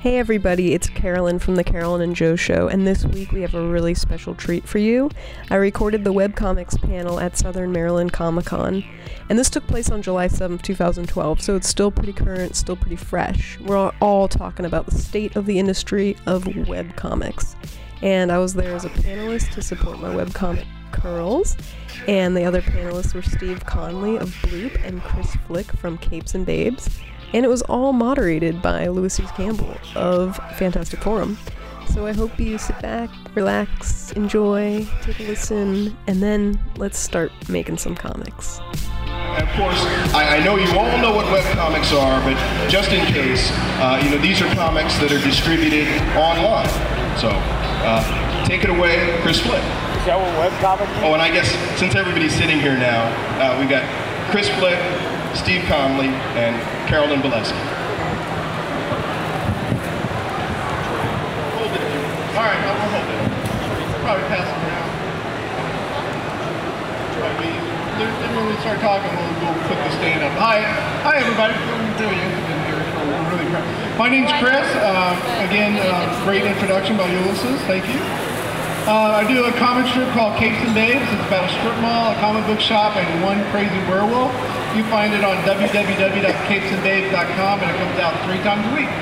Hey everybody, it's Carolyn from The Carolyn and Joe Show, and this week we have a really special treat for you. I recorded the webcomics panel at Southern Maryland Comic-Con, and this took place on July 7th, 2012, so it's still pretty current, still pretty fresh. We're all talking about the state of the industry of webcomics, and I was there as a panelist to support my webcomic Curls, and the other panelists were Steve Conley of Bloop and Chris Flick from Capes and Babes. And it was all moderated by Louis Campbell of Fantastic Forum. So I hope you sit back, relax, enjoy, take a listen, and then let's start making some comics. Of course, I know you all know what webcomics are, but just in case, these are comics that are distributed online. So take it away, Chris Flick. Is that what webcomics is? Oh, and I guess since everybody's sitting here now, we've got Chris Flick, Steve Conley, and Carolyn Belewski. Hold it. All right, we'll hold it. Probably pass it around. Then when we start talking, we'll put the stand up. Hi everybody. My name's Chris. Again, great introduction by Ulysses. Thank you. I do a comic strip called Capes and Babes. It's about a strip mall, a comic book shop, and one crazy werewolf. You find it on www.capesandbabes.com, and it comes out 3 times a week.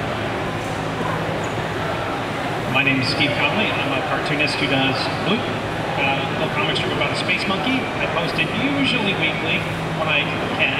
My name is Steve Conley. I'm a cartoonist who does Bloop, a little comic strip about a space monkey. I post it usually weekly when I can.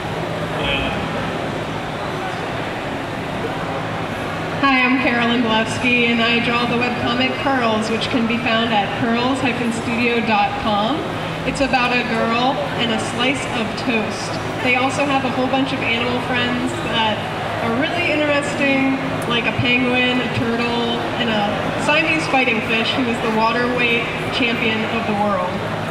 Hi, I'm Carolyn Belewski, and I draw the webcomic Curls, which can be found at curls-studio.com. It's about a girl and a slice of toast. They also have a whole bunch of animal friends that are really interesting, like a penguin, a turtle, and a Siamese fighting fish who is the water weight champion of the world.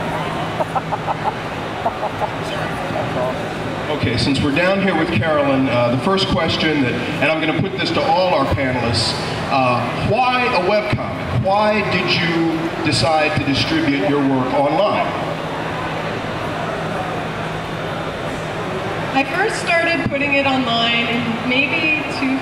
Okay, since we're down here with Carolyn, the first question and I'm going to put this to all our panelists, why a webcomic? Why did you decide to distribute your work online? I first started putting it online in maybe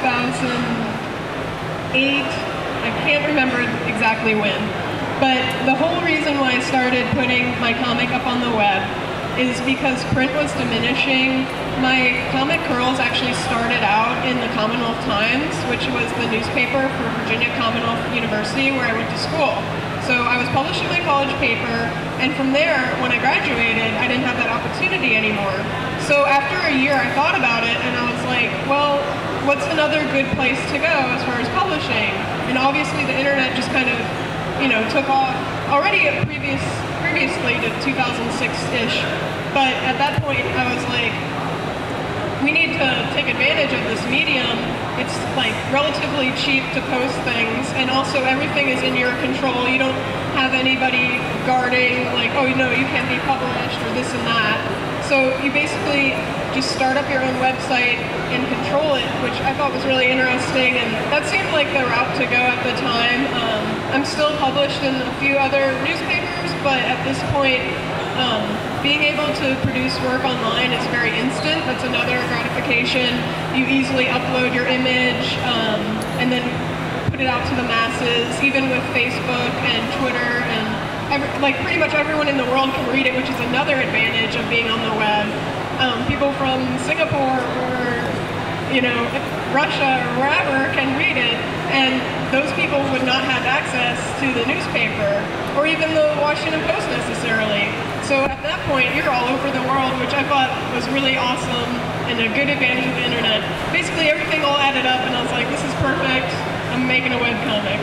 2008. I can't remember exactly when. But the whole reason why I started putting my comic up on the web is because print was diminishing. My comic Curls actually started out in the Commonwealth Times, which was the newspaper for Virginia Commonwealth University where I went to school. So I was published in my college paper, and from there, when I graduated, I didn't have that opportunity anymore. So after a year, I thought about it, and I was like, well, what's another good place to go as far as publishing? And obviously the internet just kind of, took off already previously to 2006-ish. But at that point, I was like, we need to take advantage of this medium. It's like relatively cheap to post things, and also everything is in your control. You don't have anybody guarding, like, oh, no, you can't be published or this and that. So you basically just start up your own website and control it, which I thought was really interesting, and that seemed like the route to go at the time. I'm still published in a few other newspapers, but at this point, being able to produce work online is very instant. That's another gratification. You easily upload your image and then put it out to the masses, even with Facebook and Twitter, and pretty much everyone in the world can read it, which is another advantage of being on the web. People from Singapore or Russia or wherever can read it, and those people would not have access to the newspaper or even the Washington Post necessarily. So at that point, you're all over the world, which I thought was really awesome and a good advantage of the internet. Basically, everything all added up, and I was like, this is perfect. I'm making a webcomic.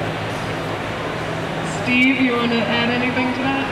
Steve, you want to add anything to that?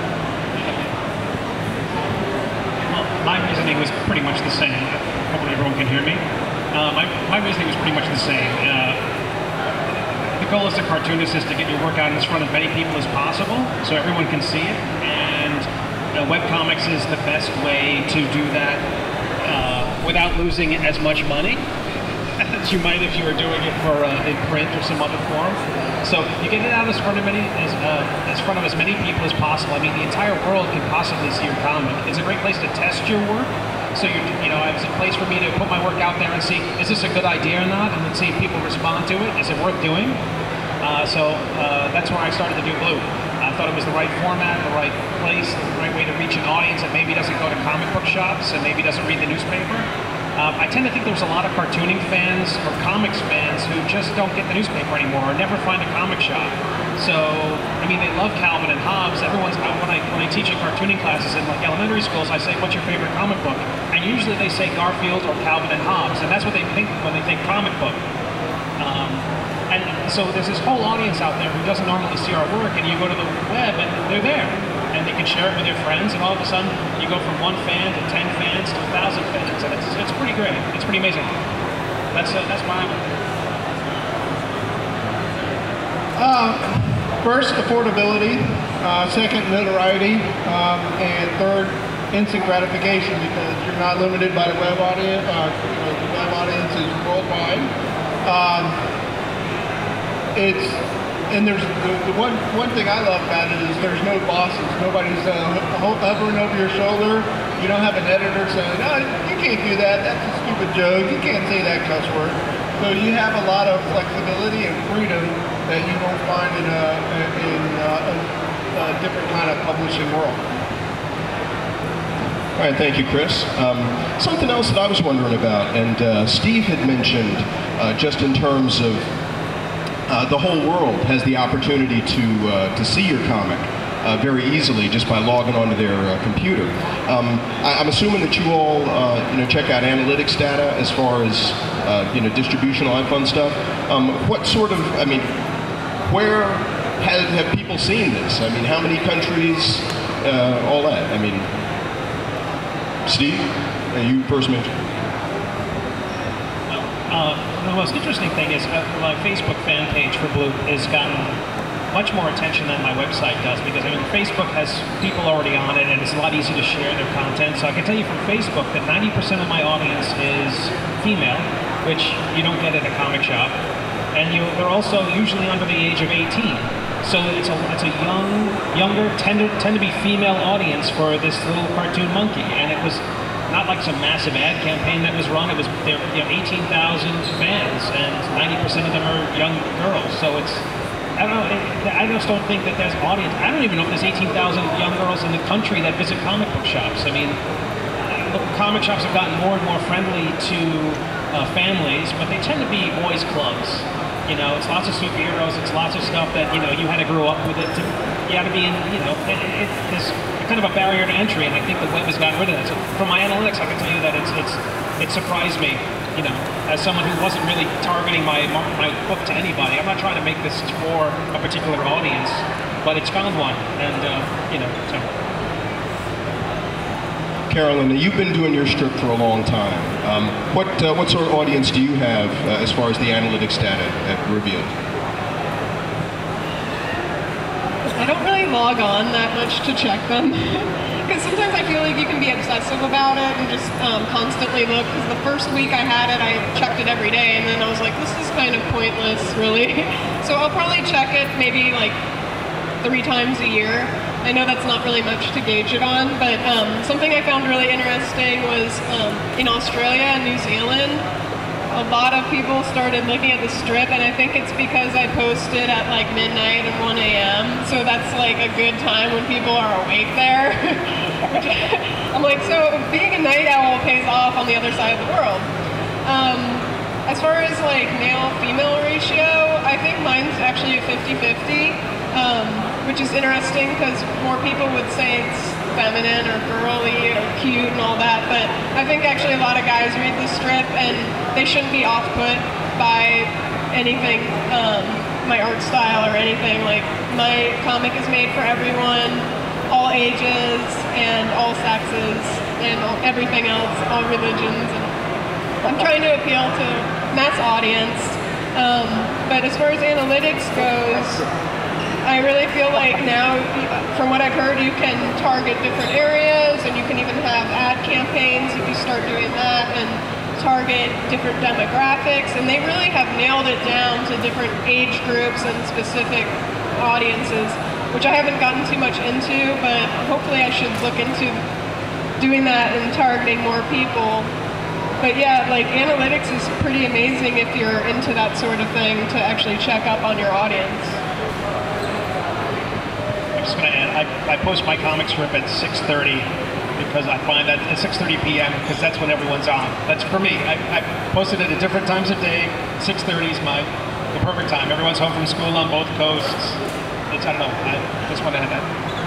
Well, my reasoning was pretty much the same. Hopefully everyone can hear me. My reasoning was pretty much the same. The goal as a cartoonist is to get your work out in front of as many people as possible so everyone can see it, and webcomics is the best way to do that without losing as much money as you might if you were doing it for in print or some other form. So you get it out as front of as many people as possible. I mean, the entire world can possibly see your comic. It's a great place to test your work. So you know, it was a place for me to put my work out there and see, is this a good idea or not, and then see if people respond to it. Is it worth doing? So that's where I started to do Blue. I thought it was the right format, the right place, the right way to reach an audience that maybe doesn't go to comic book shops and maybe doesn't read the newspaper. I tend to think there's a lot of cartooning fans or comics fans who just don't get the newspaper anymore or never find a comic shop. So, I mean, they love Calvin and Hobbes. Everyone's, when I teach in cartooning classes in like elementary schools, I say, what's your favorite comic book? And usually they say Garfield or Calvin and Hobbes, and that's what they think when they think comic book. And so there's this whole audience out there who doesn't normally see our work, and you go to the web and they're there. And they can share it with their friends, and all of a sudden you go from 1 fan to 10 fans to 1,000 fans, and it's pretty great. It's pretty amazing. That's why I'm. First, affordability. Second, notoriety. And third, instant gratification, because you're not limited by the web audience. The web audience is worldwide. And there's the one thing I love about it is there's no bosses. Nobody's hovering over your shoulder. You don't have an editor saying, "No, you can't do that. That's a stupid joke. You can't say that cuss word." So you have a lot of flexibility and freedom that you won't find in a different kind of publishing world. All right, thank you, Chris. Something else that I was wondering about, and Steve had mentioned, just in terms of the whole world has the opportunity to see your comic very easily just by logging onto their computer. I'm assuming that you all check out analytics data as far as distribution, all that fun stuff. What sort of, I mean, where have people seen this? I mean, how many countries? All that. I mean, Steve, you first mentioned. The most interesting thing is my Facebook fan page for Blue has gotten much more attention than my website does, because I mean Facebook has people already on it and it's a lot easier to share their content. So I can tell you from Facebook that 90% of my audience is female, which you don't get at a comic shop, and they're also usually under the age of 18. So it's a younger, tend to be female audience for this little cartoon monkey, and it was not like some massive ad campaign that was run. It was 18,000 fans, and 90% of them are young girls. So it's, I don't know, I just don't think that there's audience. I don't even know if there's 18,000 young girls in the country that visit comic book shops. I mean, comic shops have gotten more and more friendly to families, but they tend to be boys' clubs. You know, it's lots of superheroes, it's lots of stuff that, you had to grow up with it. You had to be in, there's kind of a barrier to entry, and I think the web has gotten rid of that. So from my analytics, I can tell you that it surprised me, as someone who wasn't really targeting my book to anybody. I'm not trying to make this for a particular audience, but it's found one, and, so. Carolyn, you've been doing your strip for a long time. What sort of audience do you have as far as the analytics data have revealed? I don't really log on that much to check them, because sometimes I feel like you can be obsessive about it and just constantly look. Because the first week I had it, I checked it every day, and then I was like, this is kind of pointless, really. So I'll probably check it maybe like 3 times a year. I know that's not really much to gauge it on, but something I found really interesting was in Australia and New Zealand, a lot of people started looking at the strip, and I think it's because I posted at like midnight and 1 a.m. So that's like a good time when people are awake there. I'm like, so being a night owl pays off on the other side of the world. As far as like male-female ratio, I think mine's actually a 50-50. Which is interesting because more people would say it's feminine or girly or cute and all that, but I think actually a lot of guys read the strip and they shouldn't be off-put by anything, my art style or anything. Like, my comic is made for everyone, all ages and all sexes and everything else, all religions. And I'm trying to appeal to mass audience, but as far as analytics goes, I really feel like now, from what I've heard, you can target different areas, and you can even have ad campaigns if you start doing that, and target different demographics, and they really have nailed it down to different age groups and specific audiences, which I haven't gotten too much into, but hopefully I should look into doing that and targeting more people. But yeah, like analytics is pretty amazing if you're into that sort of thing to actually check up on your audience. I'm just going to add, I post my comic strip at 6:30 because I find that at 6:30 p.m. because that's when everyone's on. That's for me. I post it at different times of day. 6:30 is the perfect time. Everyone's home from school on both coasts. I don't know. I just want to have that.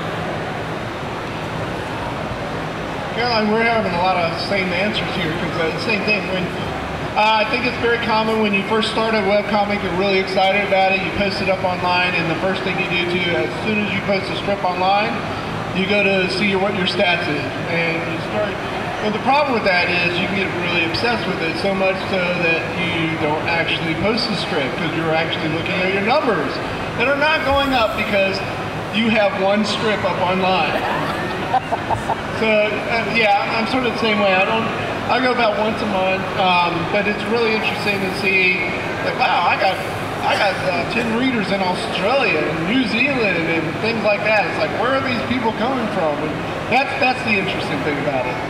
Caroline, we're having a lot of same answers here because the same thing. When I think it's very common when you first start a webcomic, you're really excited about it. You post it up online, and the first thing you do too, as soon as you post a strip online, you go to see what your stats is, and you start. Well, the problem with that is you can get really obsessed with it so much so that you don't actually post the strip because you're actually looking at your numbers that are not going up because you have one strip up online. So yeah, I'm sort of the same way. I go about once a month, but it's really interesting to see that wow, I got 10 readers in Australia and New Zealand and things like that. It's like, where are these people coming from? And that's the interesting thing about it.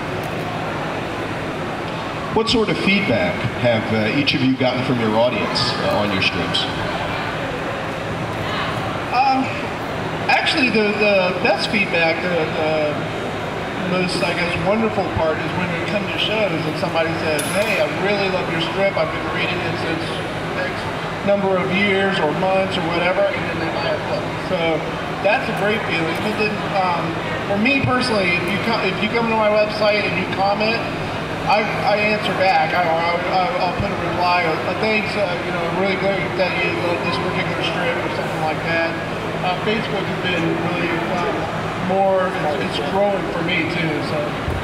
What sort of feedback have each of you gotten from your audience on your strips? Actually, the best feedback, the most, I guess, wonderful part is when it comes to shows and somebody says, hey, I really love your strip. I've been reading it since X number of years or months or whatever, and then they buy a book. So that's a great feeling. And then, for me personally, if you come to my website and you comment, I answer back. I'll put a reply. Thanks, really great that you love this particular strip or something like that. Facebook has been really more. It's growing for me too. So.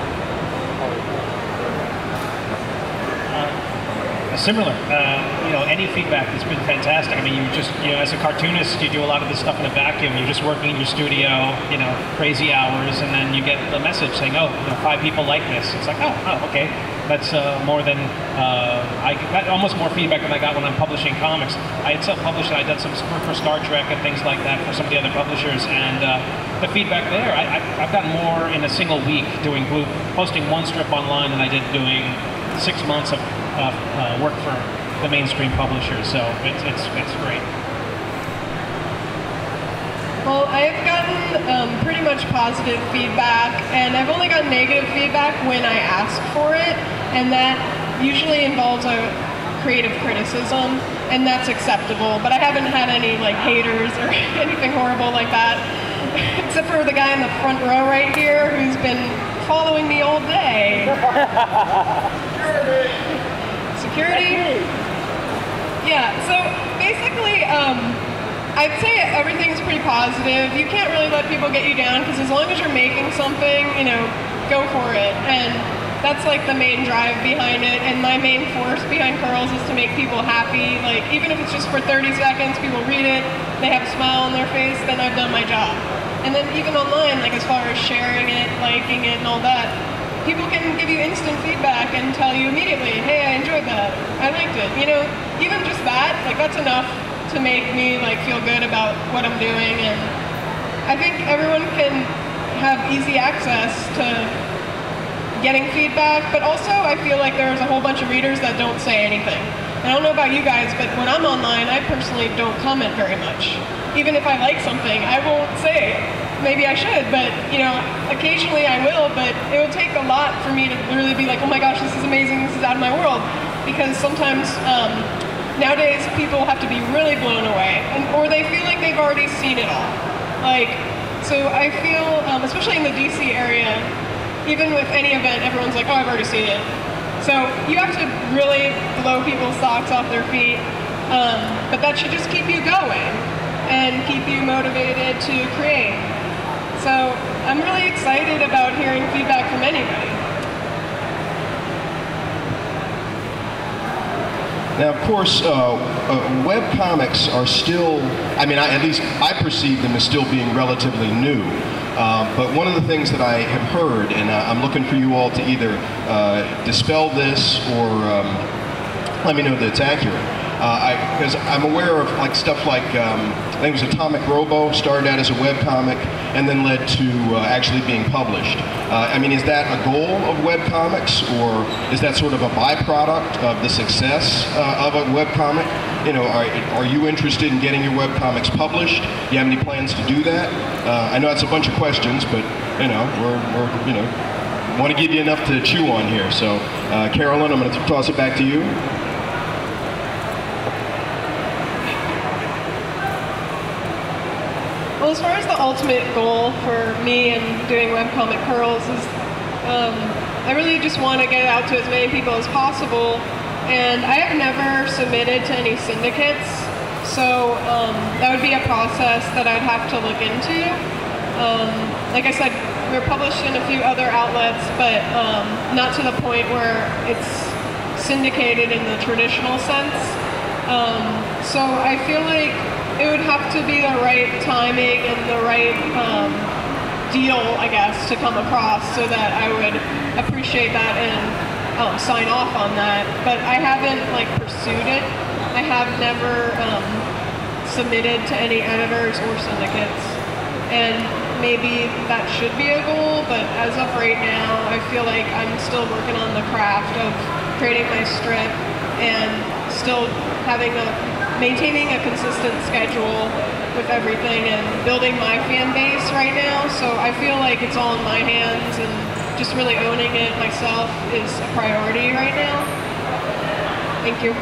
Similar, any feedback has been fantastic. I mean, as a cartoonist, you do a lot of this stuff in a vacuum. You're just working in your studio, crazy hours, and then you get the message saying, oh, 5 people like this. It's like, oh, okay. That's more than, I got almost more feedback than I got when I'm publishing comics. I had self-published, I did some work for Star Trek and things like that for some of the other publishers, and the feedback there, I've gotten more in a single week posting one strip online than I did doing 6 months of work for the mainstream publishers, so it's great. Well, I've gotten pretty much positive feedback, and I've only gotten negative feedback when I ask for it, and that usually involves a creative criticism, and that's acceptable, but I haven't had any haters or anything horrible like that, except for the guy in the front row right here who's been following me all day. Security? Yeah, so basically, I'd say everything's pretty positive. You can't really let people get you down because as long as you're making something, go for it. And that's the main drive behind it. And my main force behind Curls is to make people happy. Even if it's just for 30 seconds, people read it, they have a smile on their face, then I've done my job. And then even online, as far as sharing it, liking it, and all that, people can give you instant feedback and tell you immediately, hey, I enjoyed that, I liked it. Even just that, that's enough to make me feel good about what I'm doing, and I think everyone can have easy access to getting feedback, but also I feel like there's a whole bunch of readers that don't say anything. I don't know about you guys, but when I'm online, I personally don't comment very much. Even if I like something, I won't say it. Maybe I should, but occasionally I will, but it will take a lot for me to really be like, oh my gosh, this is amazing, this is out of my world, because sometimes nowadays people have to be really blown away, or they feel like they've already seen it all. So I feel, especially in the DC area, even with any event, everyone's like, oh, I've already seen it. So you have to really blow people's socks off their feet, but that should just keep you going and keep you motivated to create. So I'm really excited about hearing feedback from anybody. Now, of course, web comics are still, at least I perceive them as still being relatively new. But one of the things that I have heard, and I'm looking for you all to either dispel this or let me know that it's accurate, Because I'm aware of like stuff like, I think it was Atomic Robo, started out as a webcomic and then led to actually being published. I mean, is that a goal of webcomics, or is that sort of a byproduct of the success of a webcomic? You know, are you interested in getting your webcomics published? Do you have any plans to do that? I know that's a bunch of questions, but you know, we're you know, want to give you enough to chew on here. So, Carolyn, I'm going to toss it back to you. Well, as far as the ultimate goal for me and doing webcomic curls is, I really just want to get it out to as many people as possible. And I have never submitted to any syndicates, so that would be a process that I'd have to look into. Like I said, we're published in a few other outlets, but not to the point where it's syndicated in the traditional sense. So I feel like it would have to be the right timing and the right deal, I guess, to come across so that I would appreciate that and sign off on that. But I haven't like pursued it. I have never submitted to any editors or syndicates, and maybe that should be a goal, but as of right now, I feel like I'm still working on the craft of creating my strip and still maintaining a consistent schedule with everything and building my fan base right now. So I feel like it's all in my hands, and just really owning it myself is a priority right now. Thank you.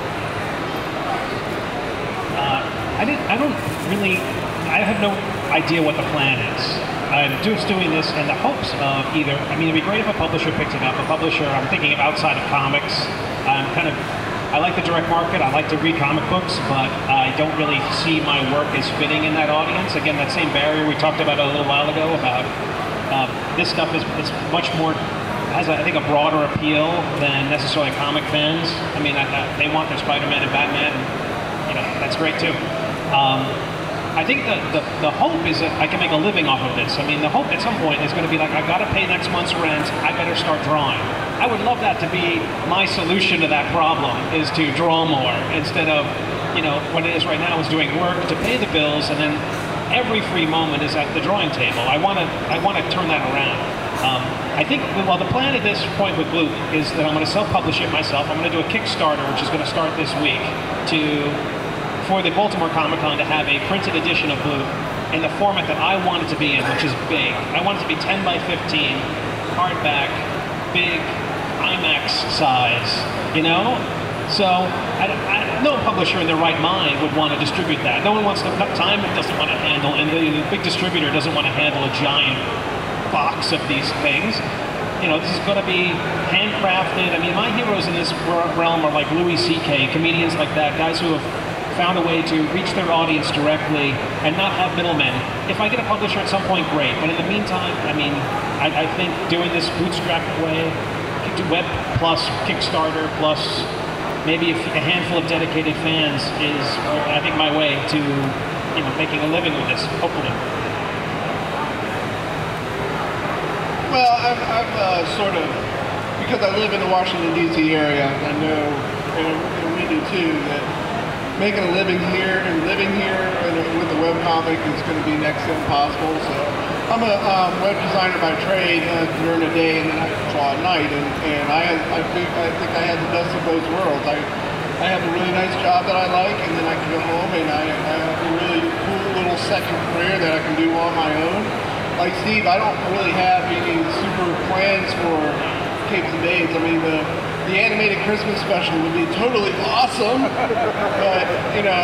I have no idea what the plan is. I'm just doing this in the hopes of either, I mean, it'd be great if a publisher picks it up. A publisher, I'm thinking of outside of comics. I like the direct market, I like to read comic books, but I don't really see my work as fitting in that audience. Again, that same barrier we talked about a little while ago about this stuff is much more, has I think a broader appeal than necessarily comic fans. I mean, they want their Spider-Man and Batman, and, you know, that's great too. I think the hope is that I can make a living off of this. I mean, the hope at some point is going to be like, I've got to pay next month's rent, I better start drawing. I would love that to be my solution to that problem, is to draw more, instead of, you know, what it is right now is doing work to pay the bills, and then every free moment is at the drawing table. I want to turn that around. I think, well, the plan at this point with Bloop is that I'm going to self-publish it myself. I'm going to do a Kickstarter, which is going to start this week, for the Baltimore Comic-Con to have a printed edition of Bloop in the format that I want it to be in, which is big. I want it to be 10 by 15, hardback, big, IMAX size, you know? So, no publisher in their right mind would want to distribute that. No one wants to, Time doesn't want to handle, and the big distributor doesn't want to handle a giant box of these things. You know, this is going to be handcrafted. I mean, my heroes in this realm are like Louis C.K., comedians like that, guys who have found a way to reach their audience directly and not have middlemen. If I get a publisher at some point, great. But in the meantime, I mean, I think doing this bootstrapped way, web plus Kickstarter plus maybe a handful of dedicated fans is, I think, my way to, you know, making a living with this, hopefully. Well, I've sort of, because I live in the Washington, D.C. area, I know, and we do too, that making a living here with a webcomic is going to be next to impossible. So I'm a web designer by trade during the day, and then I draw at night. And I think I had the best of both worlds. I have a really nice job that I like, and then I can go home and I have a really cool little second career that I can do on my own. Like Steve, I don't really have any super plans for Capes and Babes. I mean, the animated Christmas special would be totally awesome, but, you know,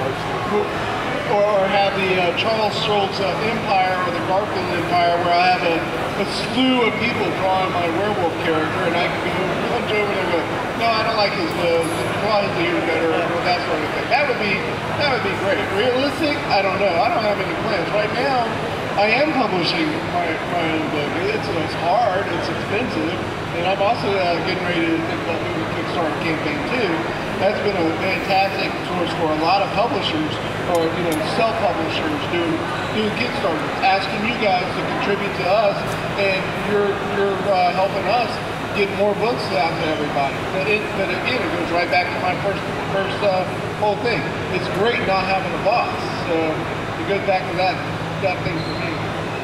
or have the Charles Schultz Empire or the Garfield Empire, where I have a slew of people drawing my werewolf character, and I can go punch over there and go, no, I don't like his nose, draw his ears better, or that sort of thing. That would be great. Realistic? I don't know. I don't have any plans. Right now, I am publishing my own book. It's hard, it's expensive, and I'm also getting ready to think about doing a Kickstarter campaign too. That's been a fantastic source for a lot of publishers, or self-publishers doing Kickstarters, asking you guys to contribute to us, and you're helping us get more books out to everybody. But again, it goes right back to my first whole thing. It's great not having a boss. So it goes back to that thing for me.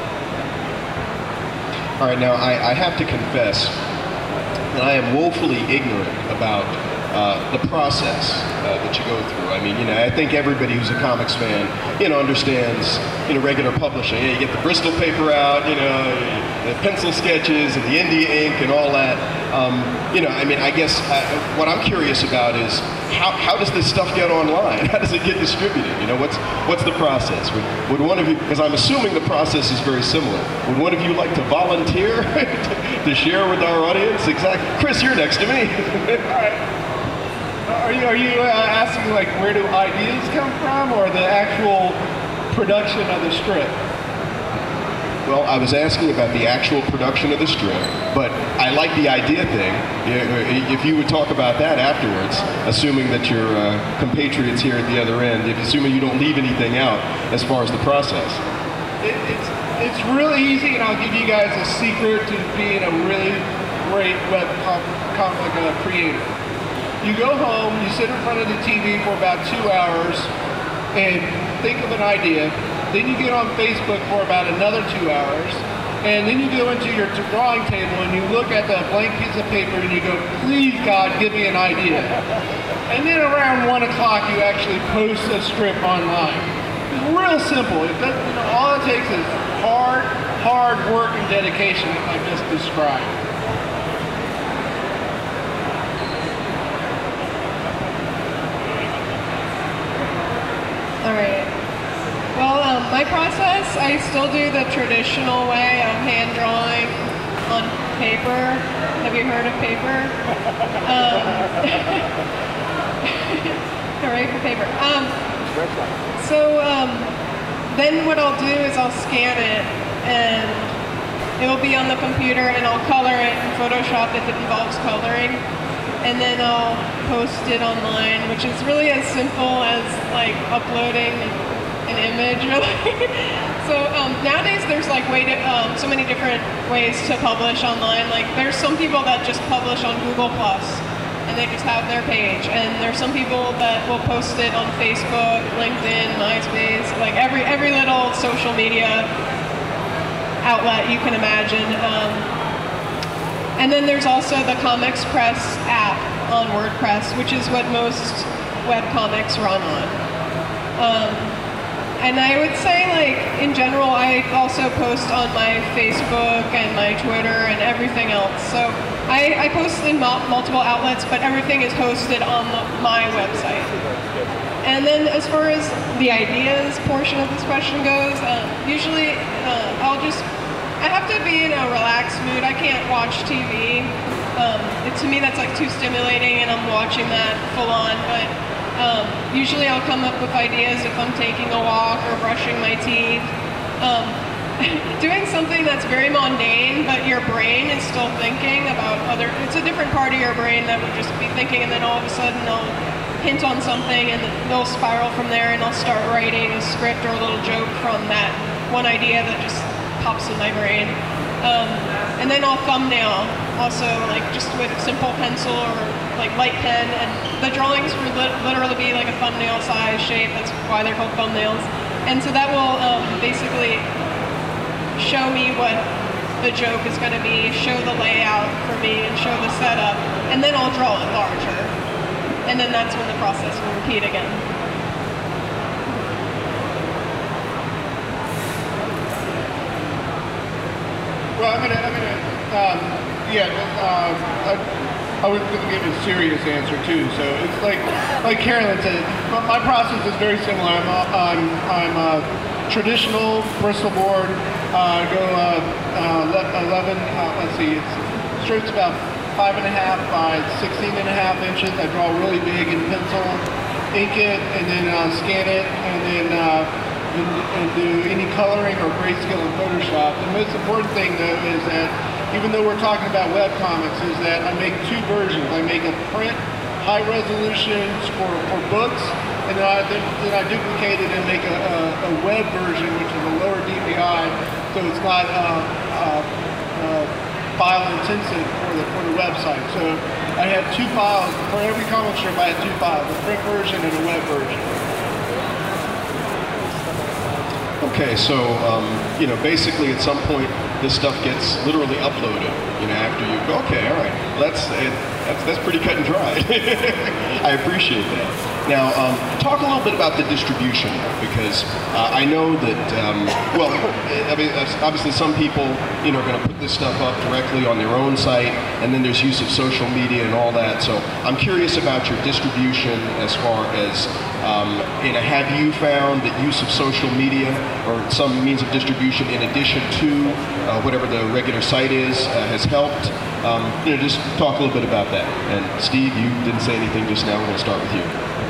All right, now I have to confess that I am woefully ignorant about the process that you go through. I mean, I think everybody who's a comics fan, understands, regular publishing. You get the Bristol paper out, the pencil sketches and the India ink and all that. I guess what I'm curious about is how does this stuff get online? How does it get distributed? What's the process? Would one of you, because I'm assuming the process is very similar, would one of you like to volunteer to share with our audience? Exactly. Chris, you're next to me. All right. Are you asking like where do ideas come from, or the actual production of the strip? Well, I was asking about the actual production of the strip, but I like the idea thing. If you would talk about that afterwards, assuming that your compatriots here at the other end, assuming you don't leave anything out as far as the process. It's really easy, and I'll give you guys a secret to being a really great web comic creator. You go home, you sit in front of the TV for about 2 hours and think of an idea. Then you get on Facebook for about another 2 hours. And then you go into your drawing table and you look at the blank piece of paper and you go, please God, give me an idea. And then around 1 o'clock you actually post a strip online. It's real simple. All it takes is hard work and dedication, like I just described. All right. Well, my process, I still do the traditional way of hand drawing on paper. Have you heard of paper? All right, for paper. Then what I'll do is I'll scan it, and it'll be on the computer, and I'll color it in Photoshop if it involves coloring. And then I'll post it online, which is really as simple as like uploading an image, really. So nowadays there's like so many different ways to publish online. Like there's some people that just publish on Google+, and they just have their page. And there's some people that will post it on Facebook, LinkedIn, MySpace, like every little social media outlet you can imagine. And then there's also the ComicsPress app on WordPress, which is what most webcomics run on. And I would say, like, in general, I also post on my Facebook and my Twitter and everything else. So I post in multiple outlets, but everything is hosted on my website. And then as far as the ideas portion of this question goes, usually I have to be in a relaxed mood. I can't watch TV. To me, that's like too stimulating, and I'm watching that full on. But usually I'll come up with ideas if I'm taking a walk or brushing my teeth. Doing something that's very mundane, but your brain is still thinking about it's a different part of your brain that would just be thinking, and then all of a sudden I'll hint on something, and they'll spiral from there, and I'll start writing a script or a little joke from that one idea that just pops in my brain. And then I'll thumbnail also, like just with simple pencil or like light pen, and the drawings will literally be like a thumbnail size shape. That's why they're called thumbnails. And so that will basically show me what the joke is going to be, show the layout for me, and show the setup, and then I'll draw it larger. And then that's when the process will repeat again. Well, I was going to give a serious answer too. So it's like Carolyn said, my process is very similar. I'm traditional Bristol board. I go 11. Let's see, strips about 5.5 by 16.5 inches. I draw really big in pencil, ink it, and then scan it, and then and do any coloring or grayscale in Photoshop. The most important thing though is that even though we're talking about web comics, is that I make two versions. I make a print high resolution for books, and then I duplicate it and make a web version, which is a lower DPI, so it's not file intensive for the website. So I had 2 files for every comic strip. I had 2 files: a print version and a web version. Okay, so basically at some point this stuff gets literally uploaded. After you go, okay, all right, that's pretty cut and dry. I appreciate that. Now, talk a little bit about the distribution, because I know that obviously some people are going to put this stuff up directly on their own site, and then there's use of social media and all that. So I'm curious about your distribution as far as have you found that use of social media or some means of distribution in addition to whatever the regular site is has helped? Just talk a little bit about that. And Steve, you didn't say anything just now. We're going to start with you.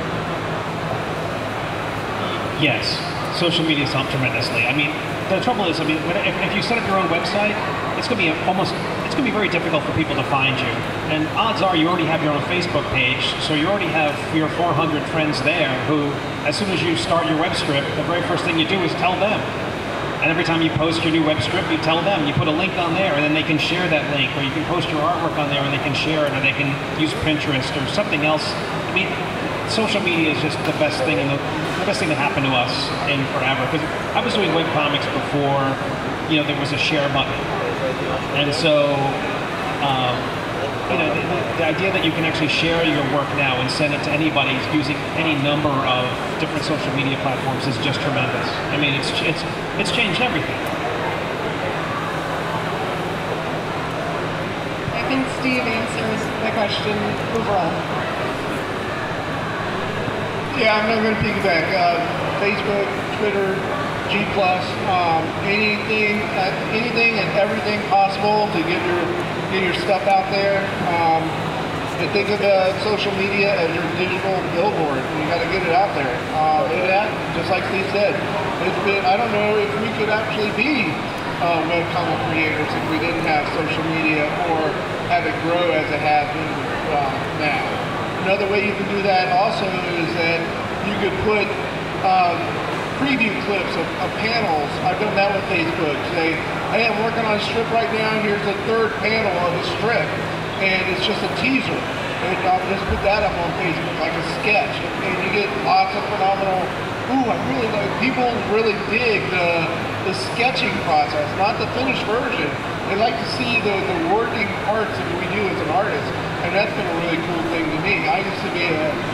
Yes, social media has helped tremendously. I mean, the trouble is, if you set up your own website, it's going to be very difficult for people to find you. And odds are you already have your own Facebook page, so you already have your 400 friends there who, as soon as you start your web strip, the very first thing you do is tell them. And every time you post your new web strip, you tell them, you put a link on there, and then they can share that link, or you can post your artwork on there and they can share it, or they can use Pinterest or something else. I mean, social media is just the best thing the best thing that happened to us in forever. Because I was doing webcomics before, there was a share button. And so, the idea that you can actually share your work now and send it to anybody using any number of different social media platforms is just tremendous. I mean, it's changed everything. I think Steve answers the question overall. Yeah, I'm going to piggyback. Facebook, Twitter, G+, anything and everything possible to get your stuff out there. And think of social media as your digital billboard. You got to get it out there. Just like Steve said, I don't know if we could actually be webcomic creators if we didn't have social media or have it grow as it has been now. Another way you can do that also is that you could put preview clips of panels. I've done that with Facebook. Say, hey, I'm working on a strip right now. Here's the 3rd panel of the strip, and it's just a teaser. And I'll just put that up on Facebook like a sketch, and you get lots of phenomenal. Ooh, I really like. People really dig the sketching process, not the finished version. They like to see the working parts that we do as an artist, and that's been a really cool thing to me. I used to be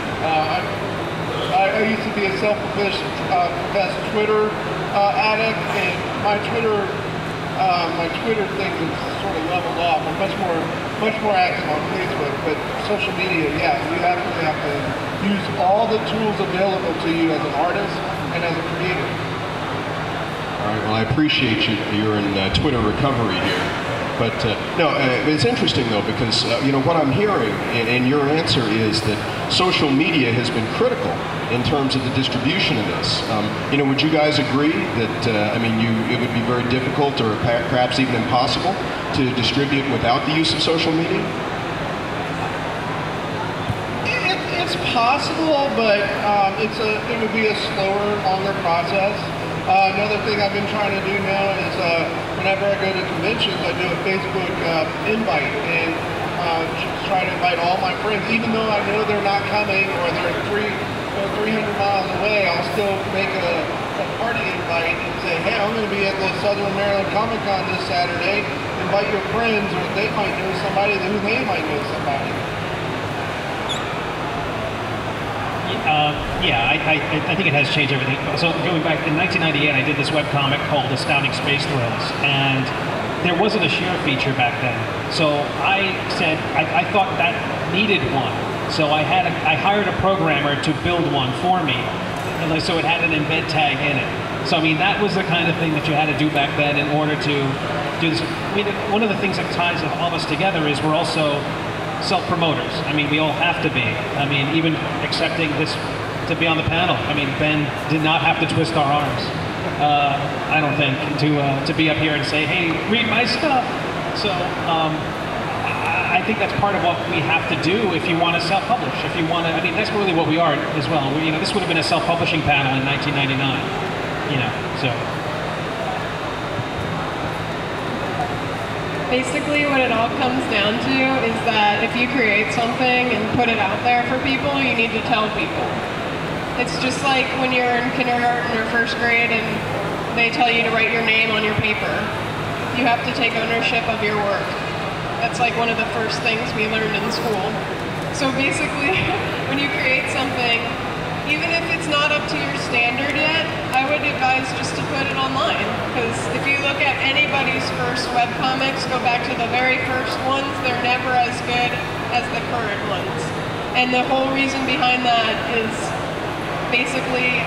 a self-professed Twitter addict, and my Twitter thing is sort of leveled off. I'm much more active on Facebook, but social media, yeah, you absolutely have to use all the tools available to you as an artist and as a creator. All right, well, I appreciate you're in Twitter recovery here. But it's interesting, though, because what I'm hearing in your answer is that social media has been critical in terms of the distribution of this. Would you guys agree that it would be very difficult or perhaps even impossible to distribute without the use of social media? It's possible, but it would be a slower, longer process. Another thing I've been trying to do now is whenever I go to conventions, I do a Facebook invite and try to invite all my friends, even though I know they're not coming or they're 300 miles away. I'll still make a party invite and say, hey, I'm going to be at the Southern Maryland Comic Con this Saturday. Invite your friends, or they might know somebody who they might know somebody. I think it has changed everything. So going back, in 1998, I did this webcomic called Astounding Space Thrills, and there wasn't a share feature back then. So I said, I thought that needed one. So I hired a programmer to build one for me, and so it had an embed tag in it. So I mean, that was the kind of thing that you had to do back then in order to do this. I mean, one of the things that ties all of us together is we're also self-promoters. I mean, we all have to be. I mean, even accepting this to be on the panel. I mean, Ben did not have to twist our arms, I don't think, to be up here and say, hey, read my stuff. So I think that's part of what we have to do if you want to self-publish. If you want to, I mean, that's really what we are as well. This would have been a self-publishing panel in 1999. So. Basically, what it all comes down to is that if you create something and put it out there for people, you need to tell people. It's just like when you're in kindergarten or first grade and they tell you to write your name on your paper. You have to take ownership of your work. That's like one of the first things we learned in school. So basically, when you create something, even if it's not up to your standard yet, I would advise just to put it online. Because if you look at anybody's first webcomics, go back to the very first ones, they're never as good as the current ones. And the whole reason behind that is basically,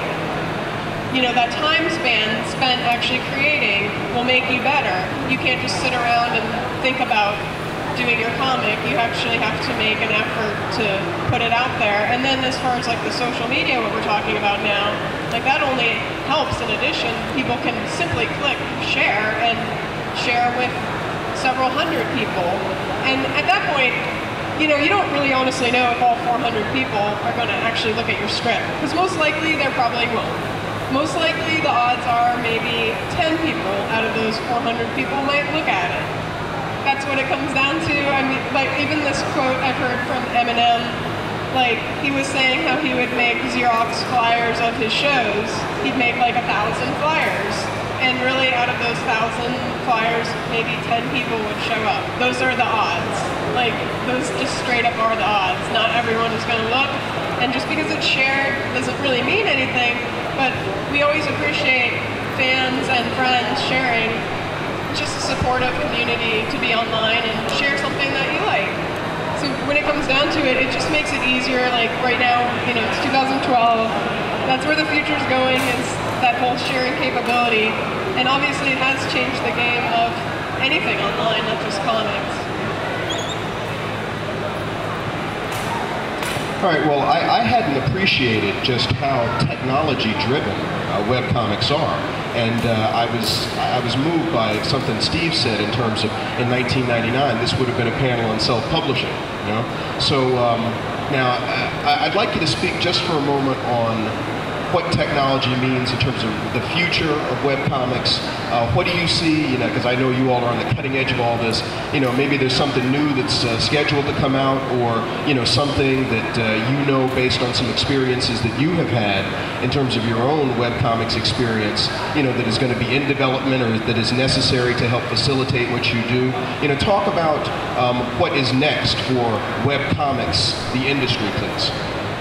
you know, that time span spent actually creating will make you better. You can't just sit around and think about doing your comic. You actually have to make an effort to put it out there. And then as far as like the social media, what we're talking about now, like that only helps. In addition, people can simply click share and share with several hundred people. And at that point, you know, you don't really honestly know if all 400 people are going to actually look at your script. Because most likely, they probably won't. Most likely, the odds are maybe 10 people out of those 400 people might look at it. That's what it comes down to. I mean, like, even this quote I've heard from Eminem, like, he was saying how he would make Xerox flyers of his shows. He'd make like 1,000 flyers. And really, out of those 1,000 flyers, maybe 10 people would show up. Those are the odds. Like, those just straight up are the odds. Not everyone is going to look. And just because it's shared doesn't really mean anything, but we always appreciate fans and friends sharing. Just a supportive community to be online and share something that you like. So when it comes down to it, it just makes it easier. Like right now, you know, it's 2012. That's where the future's going, is that whole sharing capability. And obviously it has changed the game of anything online, not just comics. All right, well, I hadn't appreciated just how technology-driven webcomics are. And I was moved by something Steve said in terms of, in 1999, this would have been a panel on self-publishing, you know? So now, I'd like you to speak just for a moment on what technology means in terms of the future of webcomics. What do you see, you know, because I know you all are on the cutting edge of all this, you know, maybe there's something new that's scheduled to come out, or, you know, something that you know based on some experiences that you have had in terms of your own webcomics experience, you know, that is going to be in development or that is necessary to help facilitate what you do. You know, talk about what is next for webcomics, the industry, please.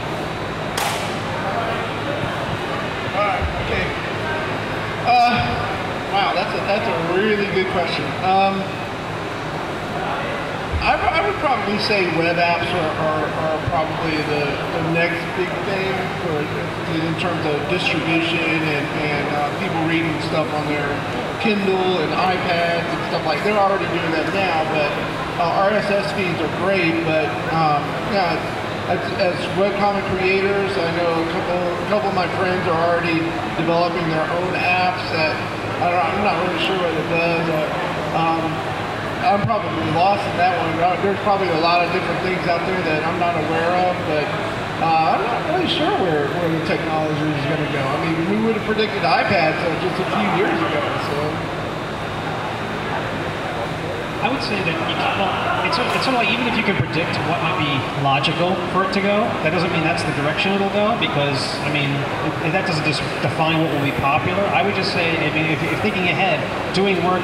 Wow, that's a really good question. I would probably say web apps are probably the next big thing in terms of distribution and people reading stuff on their Kindle and iPads and stuff like. They're already doing that now, but RSS feeds are great. But yeah, as webcomic creators, I know a couple of my friends are already developing their own apps that I'm not really sure what it does. I'm probably lost in that one. There's probably a lot of different things out there that I'm not aware of, but I'm not really sure where the technology is going to go. I mean, we would have predicted iPads just a few years ago. So I would say that you can, well, it's sort of like, even if you can predict what might be logical for it to go, that doesn't mean that's the direction it'll go, because, I mean, that doesn't just define what will be popular. I would just say, I mean, if you're thinking ahead, doing work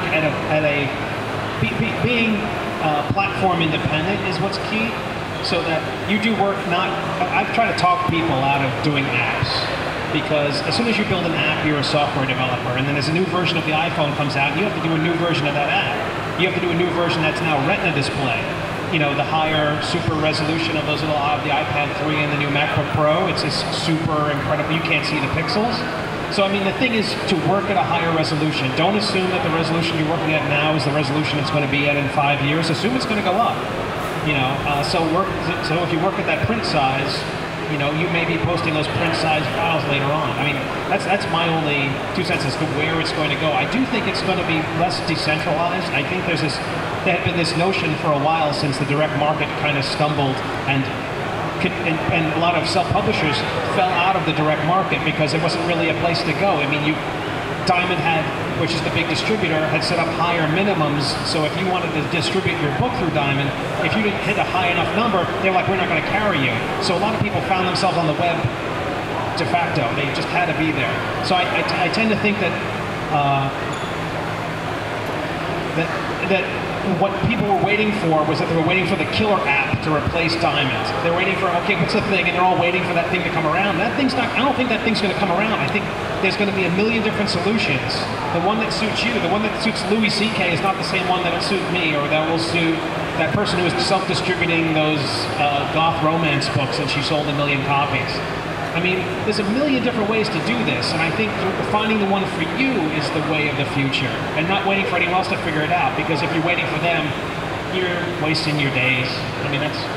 being platform independent is what's key, so that you do work not, I've tried to talk people out of doing apps, because as soon as you build an app, you're a software developer, and then as a new version of the iPhone comes out, you have to do a new version of that app. You have to do a new version that's now Retina display. You know, the higher super resolution of those little, the iPad 3 and the new MacBook Pro, it's just super incredible. You can't see the pixels. So, I mean, the thing is to work at a higher resolution. Don't assume that the resolution you're working at now is the resolution it's going to be at in 5 years. Assume it's going to go up. You know, so if you work at that print size, you know, you may be posting those print-size files later on. I mean, that's my only 2 cents as to where it's going to go. I do think it's going to be less decentralized. I think there had been this notion for a while since the direct market kind of stumbled, and a lot of self-publishers fell out of the direct market because there wasn't really a place to go. I mean, Diamond had, which is the big distributor, had set up higher minimums. So if you wanted to distribute your book through Diamond, if you didn't hit a high enough number, they're like, we're not going to carry you. So a lot of people found themselves on the web de facto. They just had to be there. So I tend to think that that what people were waiting for was that they were waiting for the killer app to replace Diamond. They're waiting for, okay, what's the thing? And they're all waiting for that thing to come around. That thing's not, I don't think that thing's going to come around. I think there's going to be a million different solutions. The one that suits you, the one that suits Louis C.K. is not the same one that'll suit me, or that will suit that person who is self-distributing those goth romance books and she sold 1 million copies. I mean, there's a million different ways to do this, and I think finding the one for you is the way of the future, and not waiting for anyone else to figure it out, because if you're waiting for them, you're wasting your days. I mean, that's...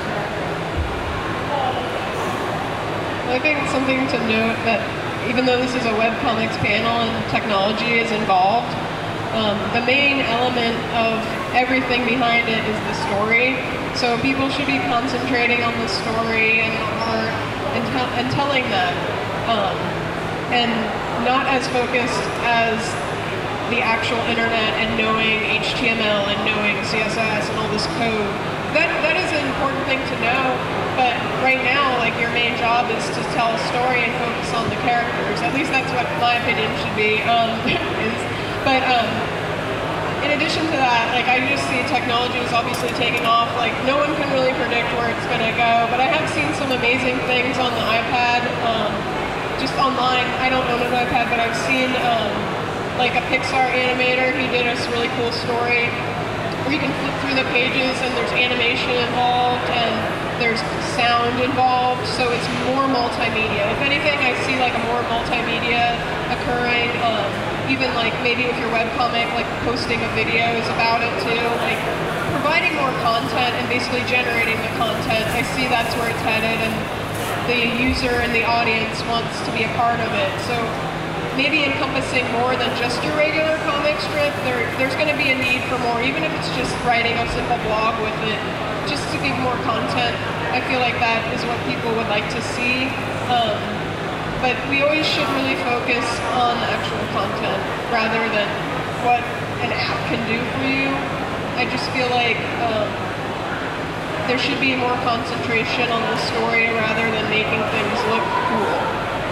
I think something to note that even though this is a webcomics panel and technology is involved, the main element of everything behind it is the story. So people should be concentrating on the story and art and telling that, and not as focused as the actual internet and knowing HTML and knowing CSS and all this code. That is an important thing to know, but right now, like, your main job is to tell a story and focus on the characters. At least that's what my opinion should be. In addition to that, like, I just see technology is obviously taking off. Like, no one can really predict where it's going to go, but I have seen some amazing things on the iPad, just online. I don't own an iPad, but I've seen like a Pixar animator. He did a really cool story where you can flip through the pages and there's animation involved and there's sound involved, so it's more multimedia. If anything, I see like a more multimedia occurring. Even like maybe with your webcomic, like posting of videos about it too, like providing more content and basically generating the content. I see that's where it's headed, and the user and the audience wants to be a part of it. So maybe encompassing more than just your regular comic strip, there's going to be a need for more, even if it's just writing a simple blog with it, just to give more content. I feel like that is what people would like to see. But we always should really focus on the actual content rather than what an app can do for you. I just feel like there should be more concentration on the story rather than making things look cool.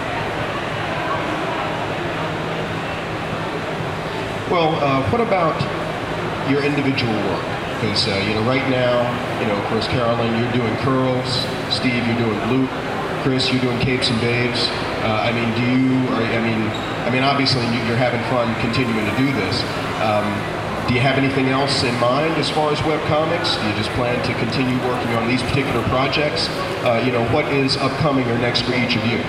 Well, what about your individual work? Because, right now, of course, Carolyn, you're doing Curls. Steve, you're doing Bloop. Chris, you're doing Capes and Babes. Obviously you're having fun continuing to do this. Do you have anything else in mind as far as webcomics? Do you just plan to continue working on these particular projects? What is upcoming or next for each of you?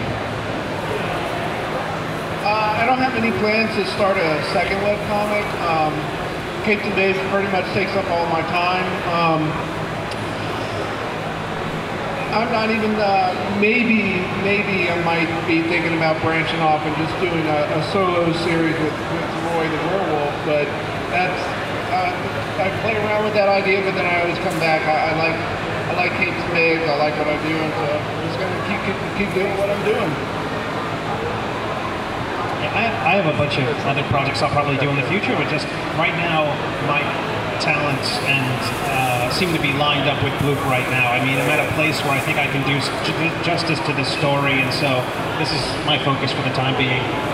I don't have any plans to start a second webcomic. Capes and Babes pretty much takes up all my time. I'm not even, maybe I might be thinking about branching off and just doing a solo series with Roy the Werewolf, but that's, I play around with that idea, but then I always come back. I like Capes and Babes, I like what I'm doing, so I'm just going to keep doing what I'm doing. I have a bunch of other projects I'll probably do in the future, but just right now, my talents and seem to be lined up with Bloop right now. I mean, I'm at a place where I think I can do justice to this story, and so this is my focus for the time being.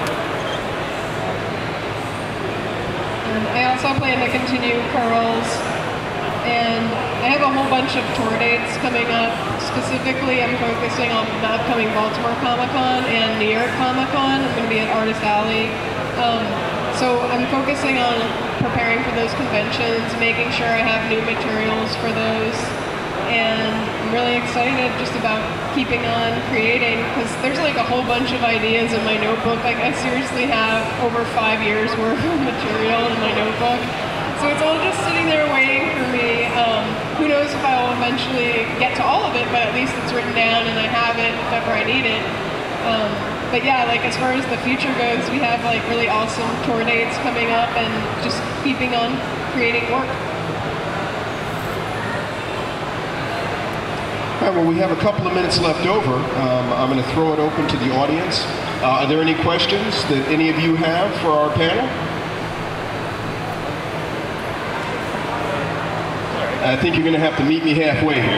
I also plan to continue Curls, and I have a whole bunch of tour dates coming up. Specifically, I'm focusing on the upcoming Baltimore Comic-Con and New York Comic-Con. I'm going to be at Artist Alley. So I'm focusing on preparing for those conventions, making sure I have new materials for those, and I'm really excited just about keeping on creating, because there's like a whole bunch of ideas in my notebook. Like, I seriously have over 5 years worth of material in my notebook, so it's all just sitting there waiting for me. Who knows if I will eventually get to all of it, but at least it's written down and I have it if ever I need it. But yeah, like, as far as the future goes, we have like really awesome tour dates coming up and just keeping on creating work. right, well, we have a couple of minutes left over. I'm going to throw it open to the audience. Are there any questions that any of you have for our panel? I think you're going to have to meet me halfway here.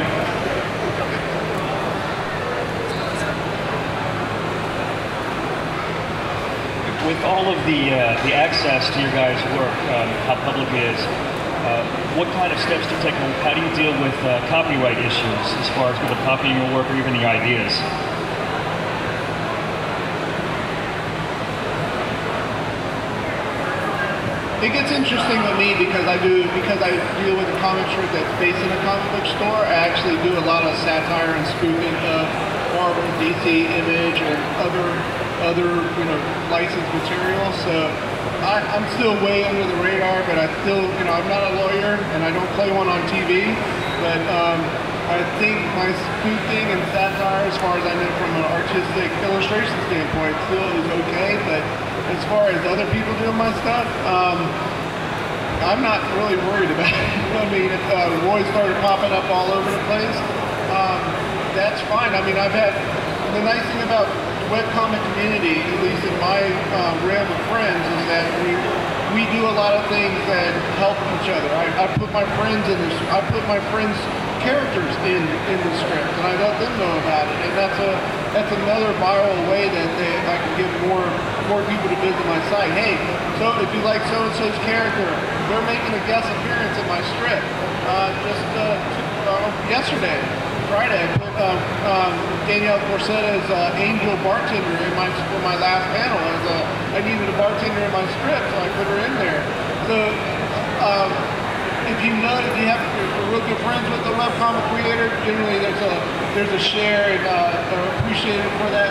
With all of the access to your guys' work, how public it is, what kind of steps do you take? How do you deal with copyright issues as far as people copying your work or even the ideas? It gets interesting with me because I deal with a comic strip that's based in a comic book store. I actually do a lot of satire and spoofing of Marvel, DC, Image, and other licensed material. So I'm still way under the radar, but I still I'm not a lawyer and I don't play one on TV. But I think my spoofing and satire, as far as I know from an artistic illustration standpoint, still is okay. But as far as other people doing my stuff, I'm not really worried about it. I mean, if Roy started popping up all over the place, that's fine. I mean, the nice thing about the webcomic community, at least in my realm of friends, is that we do a lot of things that help each other. I put my friends characters in the script, and I let them know about it, and that's another viral way that I can get more people to visit my site. Hey, so if you like so-and-so's character, they're making a guest appearance in my strip. Yesterday, Friday, I put Danielle Corsetta's Angel bartender in my last panel. I needed a bartender in my script, so I put her in there. So if you're real good friends with the webcomic creator, generally there's a share and appreciated for that.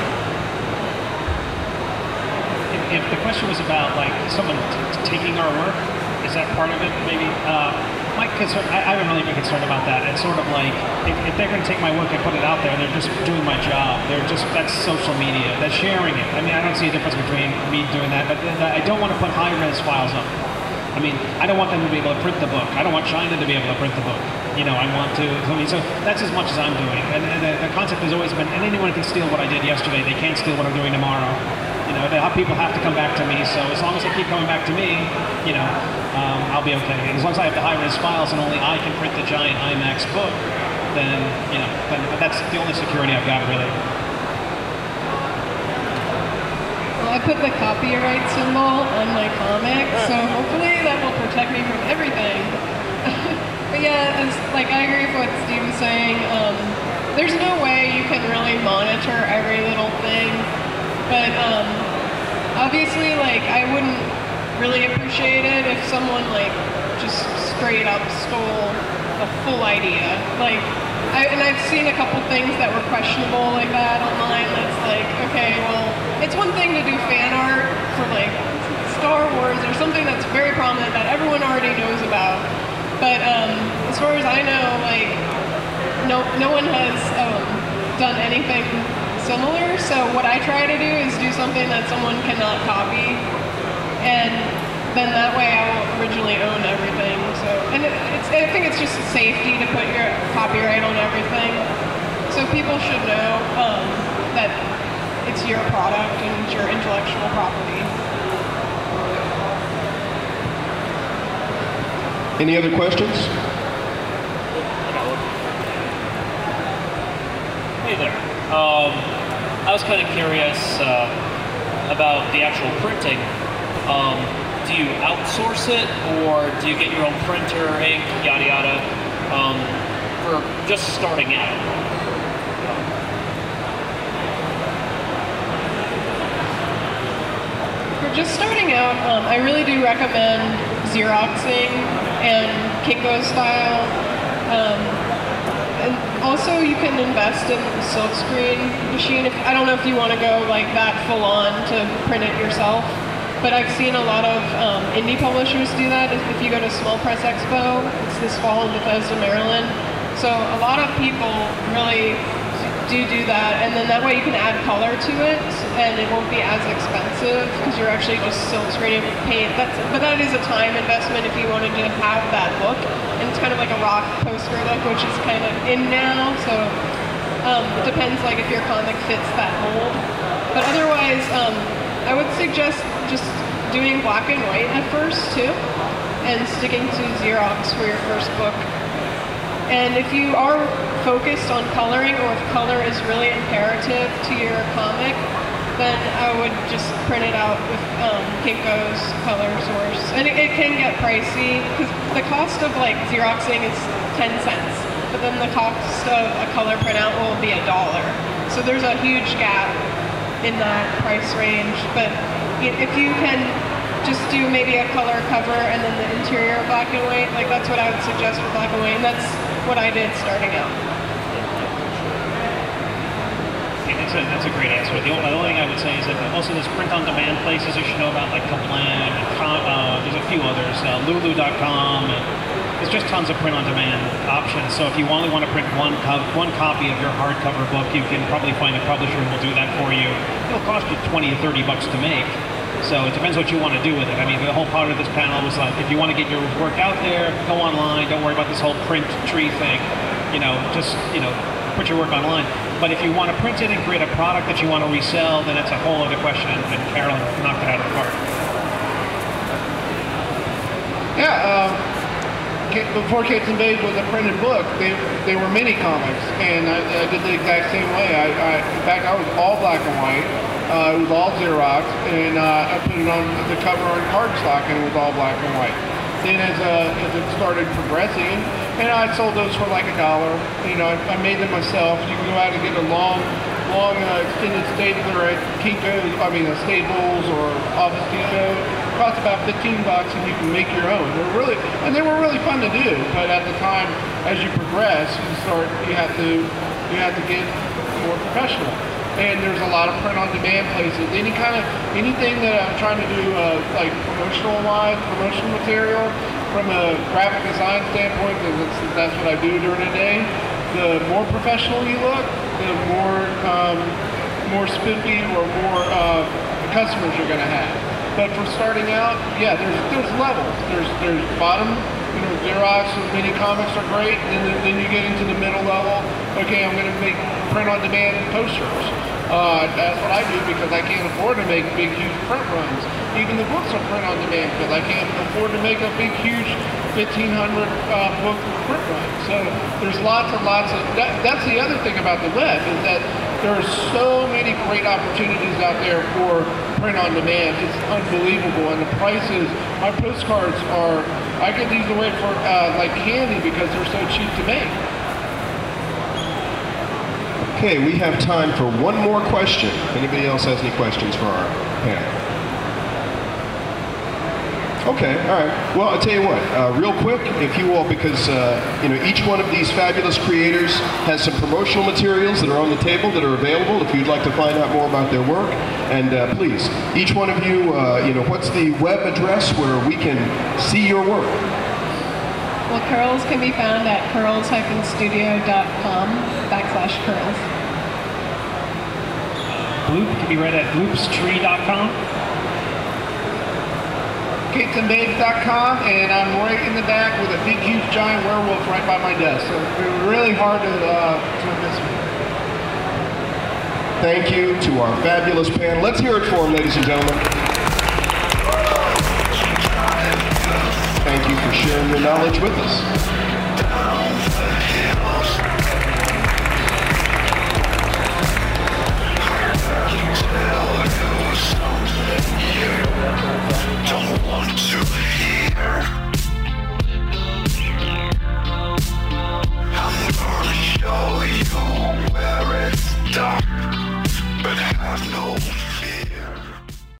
If the question was about like someone taking our work, is that part of it? Maybe. My concern, I don't really be concerned about that. It's sort of like if they're going to take my work and put it out there, they're just doing my job. That's social media. They're sharing it. I mean, I don't see a difference between me doing that, but I don't want to put high-res files up. I mean, I don't want them to be able to print the book. I don't want China to be able to print the book. I want to. So that's as much as I'm doing. And the concept has always been, and anyone can steal what I did yesterday. They can't steal what I'm doing tomorrow. People have to come back to me. So as long as they keep coming back to me, I'll be okay. And as long as I have the high-res files and only I can print the giant IMAX book, then that's the only security I've got, really. Well, I put the copyright symbol on my comic, so hopefully that will protect me from everything. But yeah, I agree with what Steve was saying. There's no way you can really monitor every little thing, but obviously, I wouldn't really appreciate it if someone just straight up stole a full idea. And I've seen a couple things that were questionable like that online. That's okay, well, it's one thing to do fan art for Star Wars or something that's very prominent that everyone already knows about. But as far as I know, no one has done anything similar. So what I try to do is do something that someone cannot copy, and then that way I will originally own everything. So, and I think it's just safety to put your copyright on everything. So people should know that it's your product and it's your intellectual property. Any other questions? Hey there. I was kind of curious about the actual printing. Do you outsource it, or do you get your own printer, ink, yada yada, for just starting out? For just starting out, I really do recommend Xeroxing and Kinko style. And also, you can invest in a silkscreen machine. I don't know if you want to go that full on to print it yourself, but I've seen a lot of indie publishers do that. If you go to Small Press Expo, it's this fall in Bethesda, Maryland. So a lot of people really do that, and then that way you can add color to it, and it won't be as expensive because you're actually just silk screening with paint. But that is a time investment if you wanted to have that look, and it's kind of like a rock poster look, which is kind of in now. So it depends, like if your comic fits that mold. But otherwise, I would suggest just doing black and white at first too, and sticking to Xerox for your first book. And if you are focused on coloring, or if color is really imperative to your comic, then I would just print it out with Kinko's color source. And it can get pricey, because the cost of like Xeroxing is 10 cents, but then the cost of a color printout will be $1. So there's a huge gap in that price range. But if you can just do maybe a color cover and then the interior black and white, like that's what I would suggest for black and white, and that's what I did starting out. That's a great answer. The only thing I would say is that most of those print-on-demand places you should know about, like Kablam, there's a few others, Lulu.com, and there's just tons of print-on-demand options. So if you only want to print one copy of your hardcover book, you can probably find a publisher who will do that for you. It'll cost you $20 to $30 to make. So it depends what you want to do with it. I mean, the whole part of this panel was like, if you want to get your work out there, go online. Don't worry about this whole print tree thing. Just put your work online. But if you want to print it and create a product that you want to resell, then it's a whole other question, and Carolyn knocked it out of the park. Yeah, before Capes and Babes was a printed book, they were mini comics, and I did the exact same way. In fact, I was all black and white. It was all Xerox, and I put it on the cover on cardstock, and it was all black and white. Then as it started progressing, and I sold those for like $1. I made them myself. You can go out and get a long extended stapler at Staples or Office Depot. It costs about $15, and you can make your own. They were really fun to do. But at the time, as you progress, you have to get more professional. And there's a lot of print-on-demand places. Anything that I'm trying to do, like promotional material, from a graphic design standpoint, because that's what I do during the day. The more professional you look, the more spiffy or more customers you're going to have. But for starting out, yeah, there's levels. There's bottom. Xerox and mini comics are great, and then you get into the middle level. Okay, I'm going to make print-on-demand posters. That's what I do because I can't afford to make big, huge print runs. Even the books are print-on-demand because I can't afford to make a big, huge 1,500 book print run. So there's lots and lots of. That's the other thing about the web is that there are so many great opportunities out there for print-on-demand. It's unbelievable, and the prices. My postcards are. I get these away for like candy because they're so cheap to make. Okay, we have time for one more question. If anybody else has any questions for our panel? Okay, all right. Well, I'll tell you what, real quick, if you will, because each one of these fabulous creators has some promotional materials that are on the table that are available if you'd like to find out more about their work. And please, each one of you, what's the web address where we can see your work? Well, curls can be found at curls-studio.com/curls. Bloop can be read at bloopstree.com. CapesandBabes.com, and I'm right in the back with a big, huge, giant werewolf right by my desk. So it was really hard to miss me. Thank you to our fabulous panel. Let's hear it for them, ladies and gentlemen. Thank you for sharing your knowledge with us.